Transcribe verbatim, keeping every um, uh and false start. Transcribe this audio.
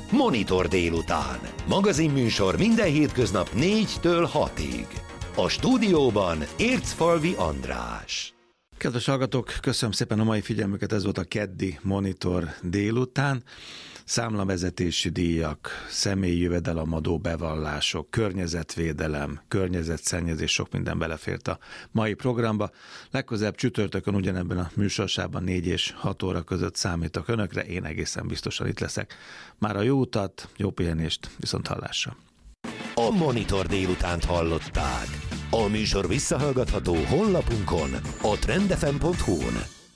Monitor délután. Magazinműsor minden hétköznap négytől hatig. A stúdióban Ércfalvi András. Kedves hallgatók, köszönöm szépen a mai figyelmüket, ez volt a keddi Monitor délután. Számlavezetési díjak, személyi jövedelemadó bevallások, környezetvédelem, környezetszennyezés, sok minden belefért a mai programba. Legközelebb csütörtökön ugyanebben a műsorsában négy és hat óra között számítok önökre, én egészen biztosan itt leszek. Már a jó utat, jó pihenést, viszont hallásra. A Monitor délutánt hallották. A műsor visszahallgatható honlapunkon, a trend f m pont hu-n.